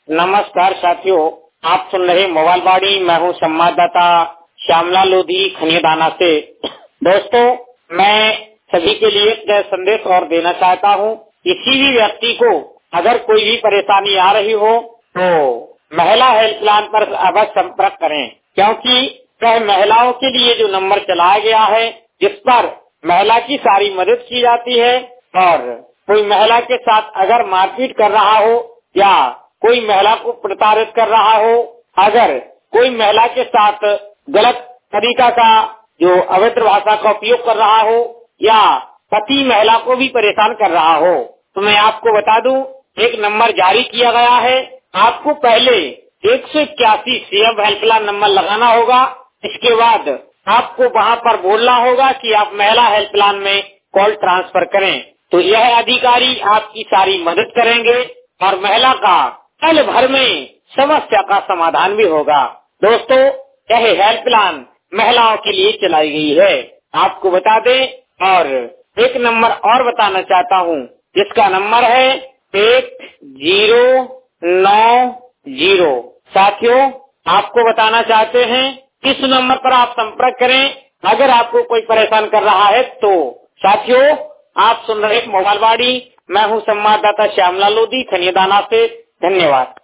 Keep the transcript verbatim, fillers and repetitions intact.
नमस्कार साथियों, आप सुन रहे मोबाइल बाड़ी। मैं हूँ संवाददाता श्यामला लोधी खनियादाना से। दोस्तों, मैं सभी के लिए एक संदेश और देना चाहता हूँ। किसी भी व्यक्ति को अगर कोई भी परेशानी आ रही हो तो महिला हेल्पलाइन पर अवश्य संपर्क करें, क्योंकि वह महिलाओं के लिए जो नंबर चलाया गया है, जिस पर महिला की सारी मदद की जाती है। और कोई महिला के साथ अगर मारपीट कर रहा हो या कोई महिला को प्रताड़ित कर रहा हो, अगर कोई महिला के साथ गलत तरीका का जो अभद्र भाषा का उपयोग कर रहा हो या पति महिला को भी परेशान कर रहा हो, तो मैं आपको बता दूं, एक नंबर जारी किया गया है। आपको पहले एक सौ इक्यासी सीएम हेल्पलाइन नंबर लगाना होगा। इसके बाद आपको वहाँ पर बोलना होगा कि आप महिला हेल्पलाइन में कॉल ट्रांसफर करें, तो यह अधिकारी आपकी सारी मदद करेंगे और महिला का पल भर में समस्या का समाधान भी होगा। दोस्तों, यह हेल्पलाइन महिलाओं के लिए चलाई गई है, आपको बता दें। और एक नंबर और बताना चाहता हूँ, जिसका नंबर है एक जीरो नौ जीरो। साथियों, आपको बताना चाहते हैं, इस नंबर पर आप संपर्क करें अगर आपको कोई परेशान कर रहा है तो। साथियों, आप सुन रहे मोबाइल बाड़ी। मैं हूँ संवाददाता श्यामला लोधी खनियादाना से। धन्यवाद।